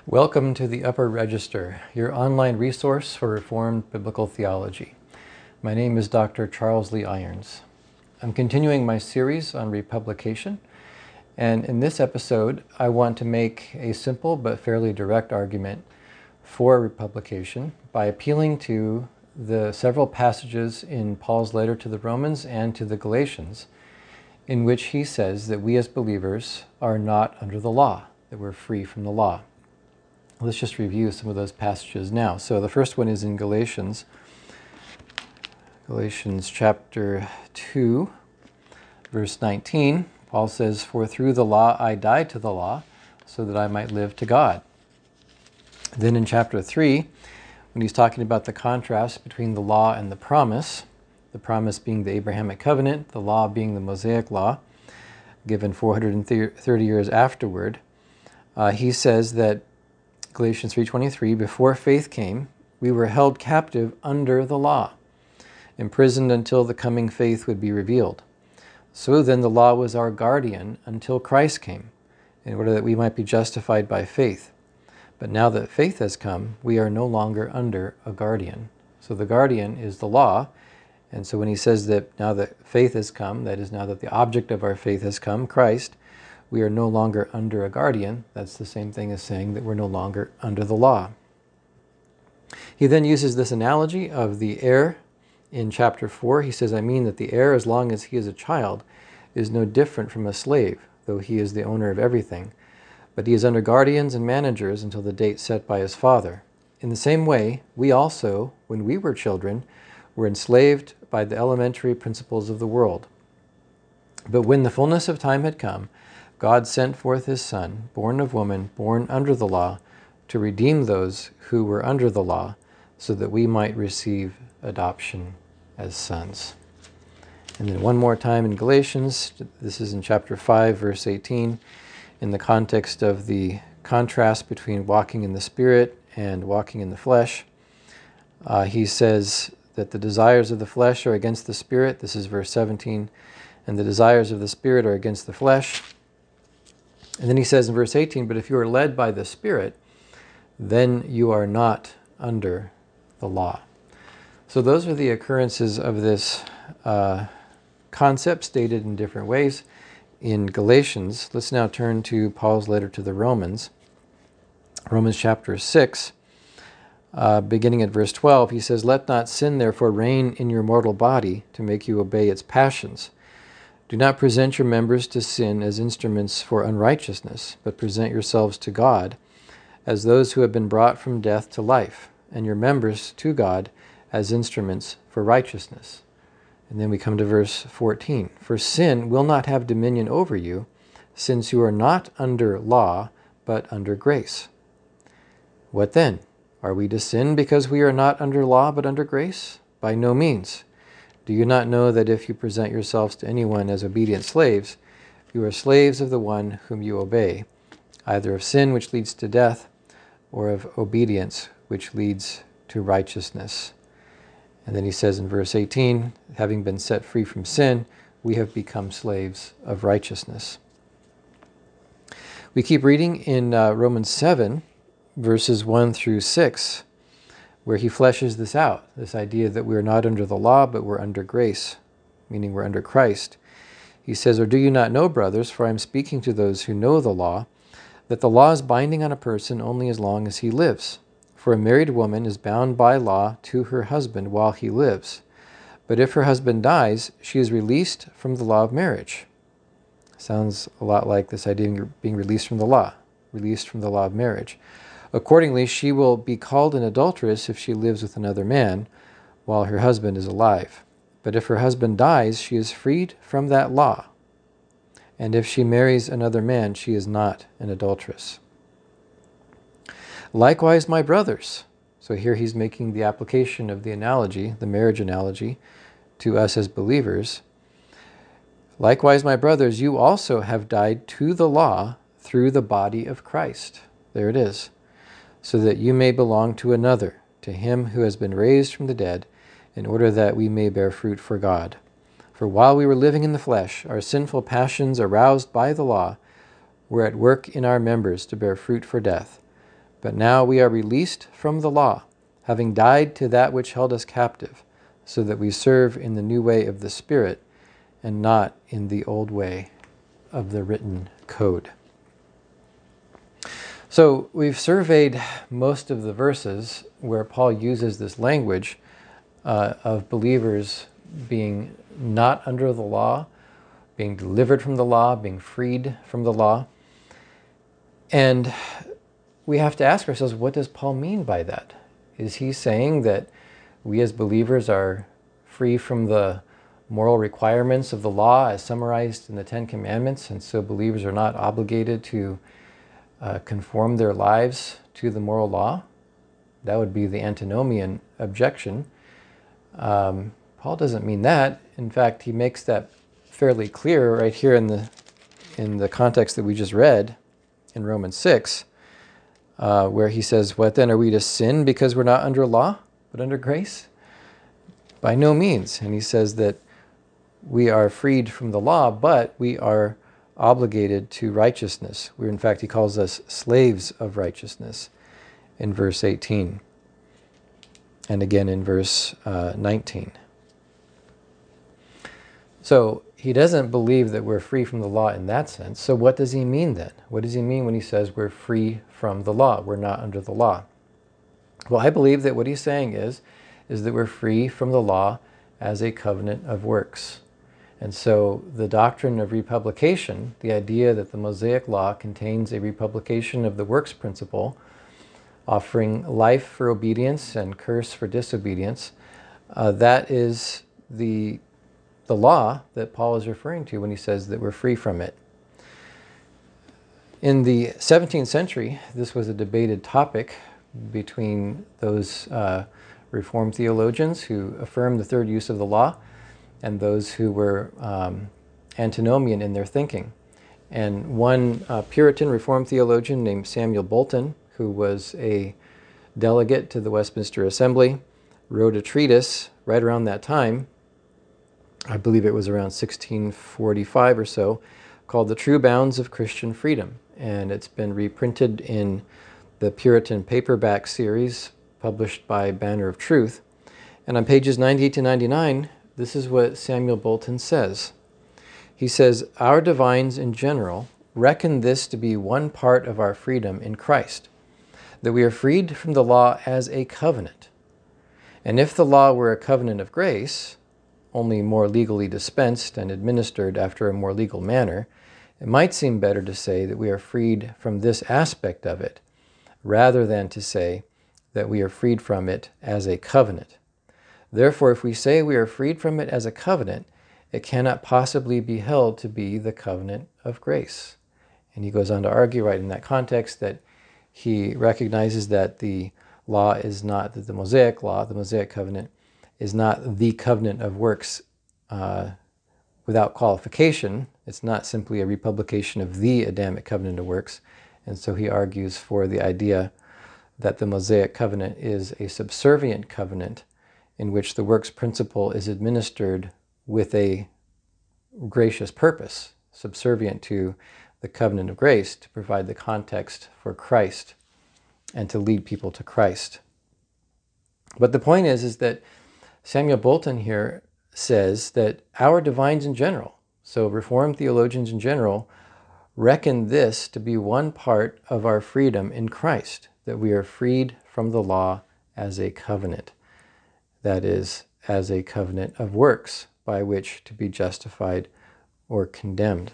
Welcome to the Upper Register, your online resource for Reformed Biblical Theology. My name is Dr. Charles Lee Irons. I'm continuing my series on republication, and in this episode, I want to make a simple but fairly direct argument for republication by appealing to the several passages in Paul's letter to the Romans and to the Galatians in which he says that we as believers are not under the law, that we're free from the law. Let's just review some of those passages now. So the first one is in Galatians chapter 2, verse 19. Paul says, "For through the law I died to the law, so that I might live to God." Then in chapter 3, when he's talking about the contrast between the law and the promise being the Abrahamic covenant, the law being the Mosaic law, given 430 years afterward, he says that Galatians 3:23, "Before faith came, we were held captive under the law, imprisoned until the coming faith would be revealed. So then the law was our guardian until Christ came, in order that we might be justified by faith. But now that faith has come, we are no longer under a guardian." So the guardian is the law. And so when he says that now that faith has come, that is, now that the object of our faith has come, Christ, we are no longer under a guardian. That's the same thing as saying that we're no longer under the law. He then uses this analogy of the heir in chapter 4. He says, "I mean that the heir, as long as he is a child, is no different from a slave, though he is the owner of everything. But he is under guardians and managers until the date set by his father. In the same way, we also, when we were children, were enslaved by the elementary principles of the world. But when the fullness of time had come, God sent forth his Son, born of woman, born under the law, to redeem those who were under the law, so that we might receive adoption as sons." And then one more time in Galatians, this is in chapter 5, verse 18, in the context of the contrast between walking in the Spirit and walking in the flesh. He says that the desires of the flesh are against the Spirit. This is verse 17. "And the desires of the Spirit are against the flesh." And then he says in verse 18, "But if you are led by the Spirit, then you are not under the law." So those are the occurrences of this concept stated in different ways in Galatians. Let's now turn to Paul's letter to the Romans. Romans chapter 6, beginning at verse 12, he says, "Let not sin therefore reign in your mortal body to make you obey its passions. Do not present your members to sin as instruments for unrighteousness, but present yourselves to God as those who have been brought from death to life, and your members to God as instruments for righteousness." And then we come to verse 14. "For sin will not have dominion over you, since you are not under law, but under grace. What then? Are we to sin because we are not under law, but under grace? By no means. Do you not know that if you present yourselves to anyone as obedient slaves, you are slaves of the one whom you obey, either of sin, which leads to death, or of obedience, which leads to righteousness?" And then he says in verse 18, "Having been set free from sin, we have become slaves of righteousness." We keep reading in Romans 7, verses 1 through 6, where he fleshes this out, this idea that we're not under the law, but we're under grace, meaning we're under Christ. He says, "Or do you not know, brothers, for I am speaking to those who know the law, that the law is binding on a person only as long as he lives. For a married woman is bound by law to her husband while he lives. But if her husband dies, she is released from the law of marriage." Sounds a lot like this idea of being released from the law of marriage. "Accordingly, she will be called an adulteress if she lives with another man while her husband is alive. But if her husband dies, she is freed from that law. And if she marries another man, she is not an adulteress. Likewise, my brothers." So here he's making the application of the analogy, the marriage analogy, to us as believers. "Likewise, my brothers, you also have died to the law through the body of Christ." There it is. "So that you may belong to another, to him who has been raised from the dead, in order that we may bear fruit for God. For while we were living in the flesh, our sinful passions aroused by the law were at work in our members to bear fruit for death. But now we are released from the law, having died to that which held us captive, so that we serve in the new way of the Spirit and not in the old way of the written code. So we've surveyed most of the verses where Paul uses this language of believers being not under the law, being delivered from the law, being freed from the law. And we have to ask ourselves, what does Paul mean by that? Is he saying that we as believers are free from the moral requirements of the law as summarized in the Ten Commandments, and so believers are not obligated to conform their lives to the moral law? That would be the antinomian objection. Paul doesn't mean that. In fact, he makes that fairly clear right here in the context that we just read in Romans 6, where he says, "What then, are we to sin because we're not under law, but under grace? By no means." And he says that we are freed from the law, but we are obligated to righteousness. In fact, he calls us slaves of righteousness in verse 18. And again in verse 19. So he doesn't believe that we're free from the law in that sense. So what does he mean then? What does he mean when he says we're free from the law? We're not under the law. Well, I believe that what he's saying is that we're free from the law as a covenant of works. And so the doctrine of republication, the idea that the Mosaic law contains a republication of the works principle, offering life for obedience and curse for disobedience, that is the law that Paul is referring to when he says that we're free from it. In the 17th century, this was a debated topic between those Reformed theologians who affirmed the third use of the law and those who were antinomian in their thinking. And one Puritan Reformed theologian named Samuel Bolton, who was a delegate to the Westminster Assembly, wrote a treatise right around that time, I believe it was around 1645 or so, called The True Bounds of Christian Freedom. And it's been reprinted in the Puritan paperback series published by Banner of Truth. And on pages 98 to 99, this is what Samuel Bolton says. He says, "Our divines in general reckon this to be one part of our freedom in Christ, that we are freed from the law as a covenant. And if the law were a covenant of grace, only more legally dispensed and administered after a more legal manner, it might seem better to say that we are freed from this aspect of it, rather than to say that we are freed from it as a covenant. Therefore, if we say we are freed from it as a covenant, it cannot possibly be held to be the covenant of grace." And he goes on to argue right in that context that he recognizes that the law is not, that the Mosaic law, the Mosaic covenant, is not the covenant of works without qualification. It's not simply a republication of the Adamic covenant of works. And so he argues for the idea that the Mosaic covenant is a subservient covenant in which the works principle is administered with a gracious purpose, subservient to the covenant of grace, to provide the context for Christ and to lead people to Christ. But the point is that Samuel Bolton here says that our divines in general, so Reformed theologians in general, reckon this to be one part of our freedom in Christ, that we are freed from the law as a covenant. That is, as a covenant of works by which to be justified or condemned.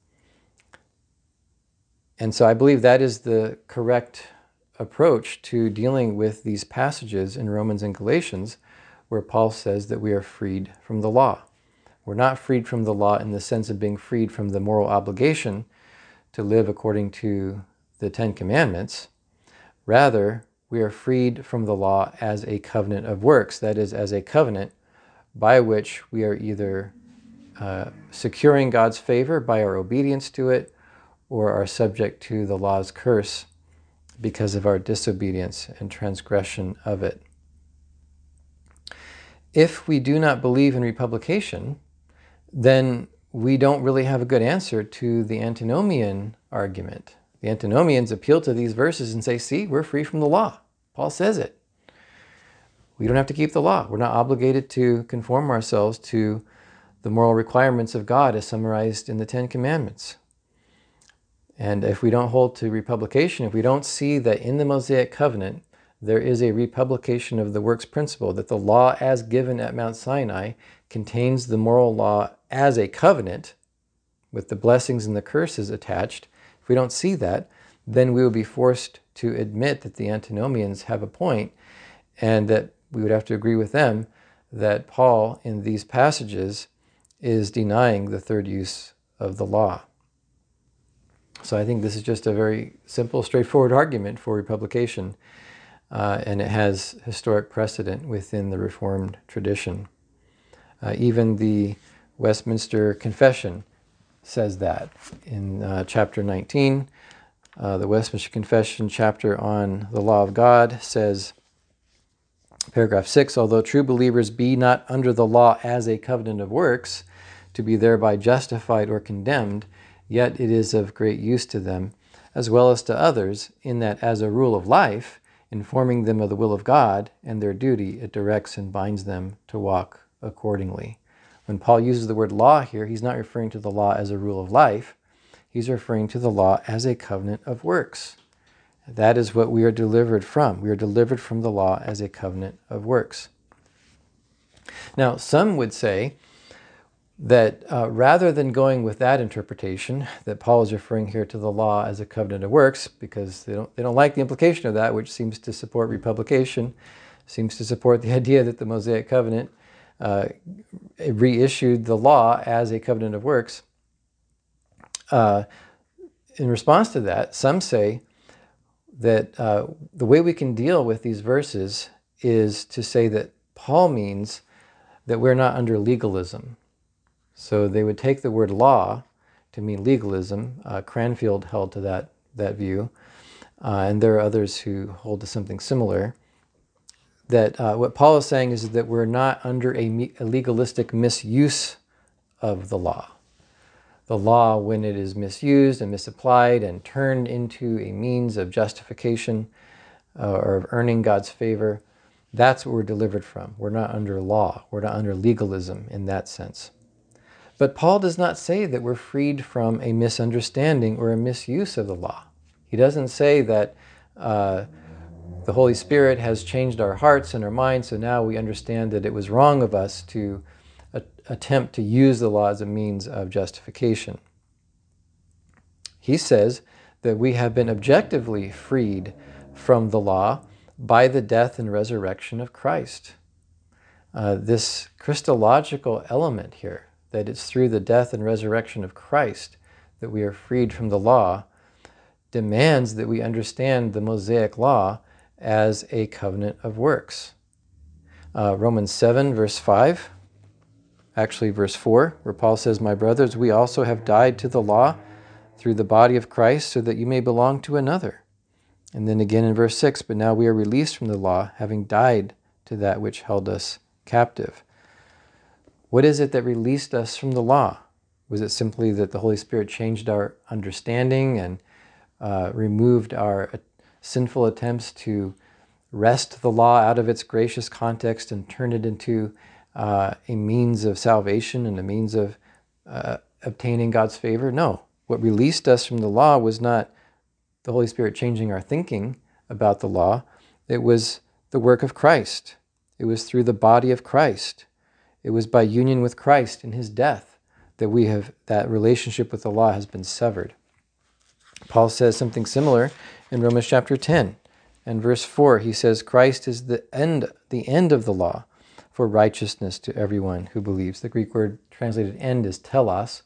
And so I believe that is the correct approach to dealing with these passages in Romans and Galatians where Paul says that we are freed from the law. We're not freed from the law in the sense of being freed from the moral obligation to live according to the Ten Commandments. Rather, we are freed from the law as a covenant of works, that is, as a covenant by which we are either securing God's favor by our obedience to it, or are subject to the law's curse because of our disobedience and transgression of it. If we do not believe in republication, then we don't really have a good answer to the antinomian argument The antinomians appeal to these verses and say, see, we're free from the law. Paul says it. We don't have to keep the law. We're not obligated to conform ourselves to the moral requirements of God as summarized in the Ten Commandments. And if we don't hold to republication, if we don't see that in the Mosaic covenant there is a republication of the works principle, that the law as given at Mount Sinai contains the moral law as a covenant with the blessings and the curses attached, if we don't see that, then we will be forced to admit that the antinomians have a point, and that we would have to agree with them that Paul in these passages is denying the third use of the law. So I think this is just a very simple, straightforward argument for republication, and it has historic precedent within the Reformed tradition. Even the Westminster Confession says that in chapter 19. The Westminster Confession chapter on the law of God says, paragraph 6, although true believers be not under the law as a covenant of works, to be thereby justified or condemned, yet it is of great use to them, as well as to others, in that as a rule of life, informing them of the will of God and their duty, it directs and binds them to walk accordingly. When Paul uses the word law here, he's not referring to the law as a rule of life. He's referring to the law as a covenant of works. That is what we are delivered from. We are delivered from the law as a covenant of works. Now, some would say that rather than going with that interpretation, that Paul is referring here to the law as a covenant of works, because they don't like the implication of that, which seems to support republication, seems to support the idea that the Mosaic covenant reissued the law as a covenant of works. In response to that, some say that the way we can deal with these verses is to say that Paul means that we're not under legalism. So they would take the word law to mean legalism. Cranfield held to that view, and there are others who hold to something similar. That what Paul is saying is that we're not under a legalistic misuse of the law. The law, when it is misused and misapplied and turned into a means of justification or of earning God's favor, that's what we're delivered from. We're not under law. We're not under legalism in that sense. But Paul does not say that we're freed from a misunderstanding or a misuse of the law. He doesn't say that the Holy Spirit has changed our hearts and our minds, so now we understand that it was wrong of us to attempt to use the law as a means of justification. He says that we have been objectively freed from the law by the death and resurrection of Christ. This Christological element here, that it's through the death and resurrection of Christ that we are freed from the law, demands that we understand the Mosaic law as a covenant of works. Romans 7, verse 5, actually verse 4, where Paul says, my brothers, we also have died to the law through the body of Christ, so that you may belong to another. And then again in verse 6, but now we are released from the law, having died to that which held us captive. What is it that released us from the law? Was it simply that the Holy Spirit changed our understanding and removed our sinful attempts to wrest the law out of its gracious context and turn it into a means of salvation and a means of obtaining God's favor? No. What released us from the law was not the Holy Spirit changing our thinking about the law. It was the work of Christ. It was through the body of Christ. It was by union with Christ in his death that that relationship with the law has been severed. Paul says something similar in Romans chapter 10 and verse 4. He says, Christ is the end of the law for righteousness to everyone who believes. The Greek word translated end is telos,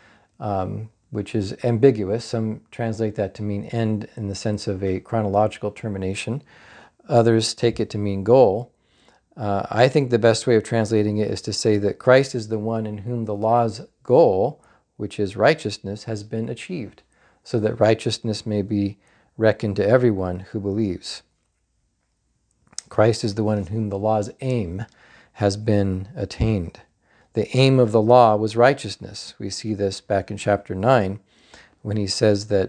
which is ambiguous. Some translate that to mean end in the sense of a chronological termination. Others take it to mean goal. I think the best way of translating it is to say that Christ is the one in whom the law's goal, which is righteousness, has been achieved, so that righteousness may be reckoned to everyone who believes. Christ is the one in whom the law's aim has been attained. The aim of the law was righteousness. We see this back in chapter 9 when he says that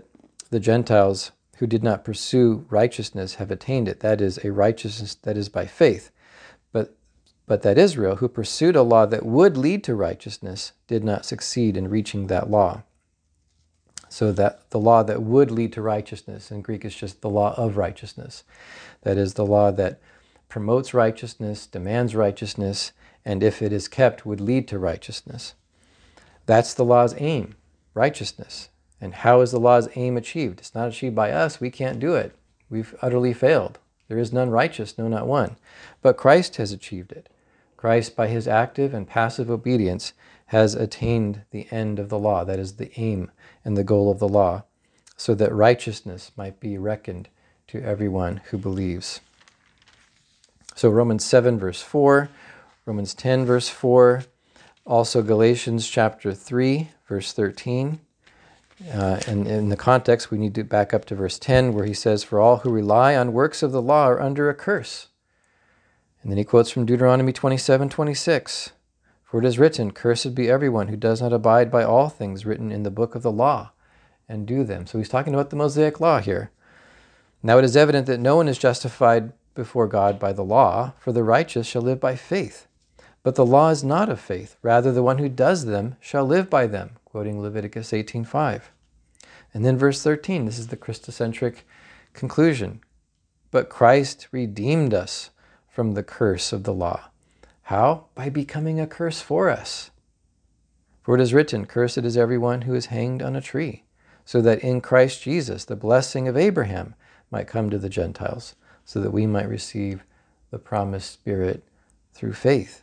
the Gentiles who did not pursue righteousness have attained it. That is, a righteousness that is by faith. But that Israel, who pursued a law that would lead to righteousness, did not succeed in reaching that law. So that the law that would lead to righteousness, in Greek is just the law of righteousness. That is the law that promotes righteousness, demands righteousness, and if it is kept, would lead to righteousness. That's the law's aim, righteousness. And how is the law's aim achieved? It's not achieved by us. We can't do it. We've utterly failed. There is none righteous, no, not one. But Christ has achieved it. Christ, by his active and passive obedience, has attained the end of the law. That is the aim and the goal of the law, so that righteousness might be reckoned to everyone who believes. So Romans 7, verse 4, Romans 10, verse 4, also Galatians chapter 3, verse 13. And in the context, we need to back up to verse 10, where he says, "For all who rely on works of the law are under a curse." And then he quotes from Deuteronomy 27:26, "For it is written, Cursed be everyone who does not abide by all things written in the book of the law, and do them." So he's talking about the Mosaic law here. "Now it is evident that no one is justified before God by the law, for the righteous shall live by faith. But the law is not of faith. Rather, the one who does them shall live by them," quoting Leviticus 18:5. And then verse 13, this is the Christocentric conclusion. "But Christ redeemed us from the curse of the law." How? By becoming a curse for us. "For it is written, Cursed is everyone who is hanged on a tree, so that in Christ Jesus the blessing of Abraham might come to the Gentiles, so that we might receive the promised Spirit through faith."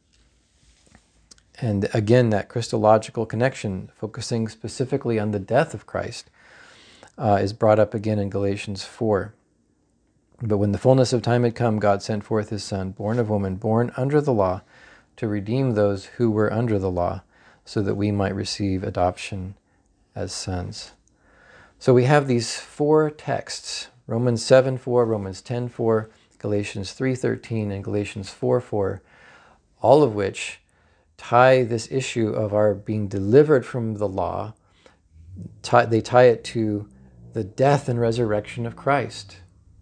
And again, that Christological connection, focusing specifically on the death of Christ, is brought up again in Galatians 4. "But when the fullness of time had come, God sent forth his Son, born of woman, born under the law, to redeem those who were under the law, so that we might receive adoption as sons." So we have these four texts, Romans 7:4, Romans 10:4, Galatians 3:13, and Galatians 4:4, all of which tie this issue of our being delivered from the law, they tie it to the death and resurrection of Christ.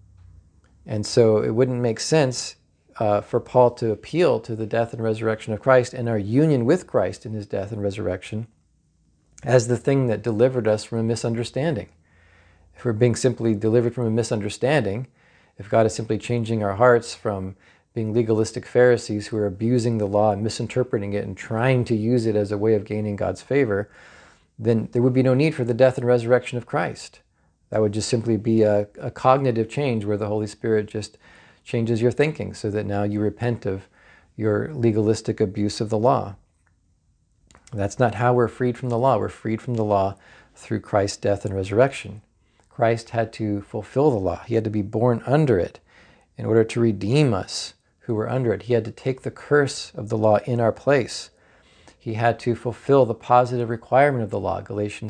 And so it wouldn't make sense for Paul to appeal to the death and resurrection of Christ and our union with Christ in his death and resurrection as the thing that delivered us from a misunderstanding. If we're being simply delivered from a misunderstanding, if God is simply changing our hearts from being legalistic Pharisees who are abusing the law and misinterpreting it and trying to use it as a way of gaining God's favor, then there would be no need for the death and resurrection of Christ. That would just simply be a cognitive change where the Holy Spirit just changes your thinking so that now you repent of your legalistic abuse of the law. That's not how we're freed from the law. We're freed from the law through Christ's death and resurrection. Christ had to fulfill the law. He had to be born under it in order to redeem us who were under it. He had to take the curse of the law in our place. He had to fulfill the positive requirement of the law,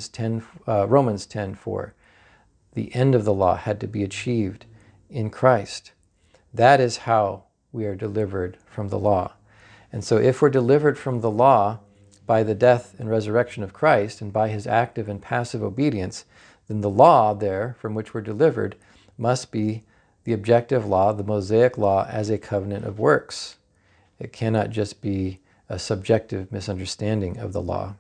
Romans 10:4. The end of the law had to be achieved in Christ. That is how we are delivered from the law. And so if we're delivered from the law by the death and resurrection of Christ and by his active and passive obedience, then the law there from which we're delivered must be the objective law, the Mosaic law, as a covenant of works. It cannot just be a subjective misunderstanding of the law.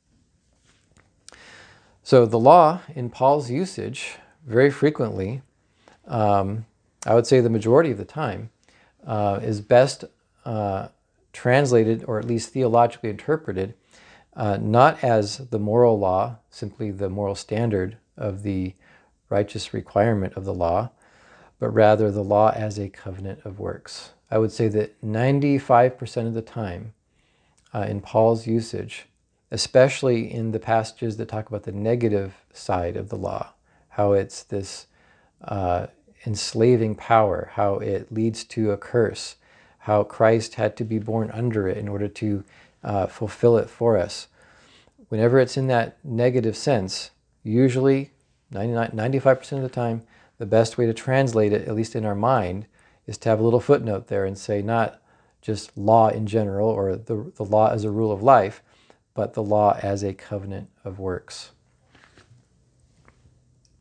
So the law, in Paul's usage, very frequently, I would say the majority of the time, is best translated, or at least theologically interpreted, not as the moral law, simply the moral standard of the righteous requirement of the law, but rather the law as a covenant of works. I would say that 95% of the time in Paul's usage, especially in the passages that talk about the negative side of the law, how it's this enslaving power, how it leads to a curse, how Christ had to be born under it in order to fulfill it for us. Whenever it's in that negative sense, usually 95% of the time, the best way to translate it, at least in our mind, is to have a little footnote there and say not just law in general or the law as a rule of life, but the law as a covenant of works.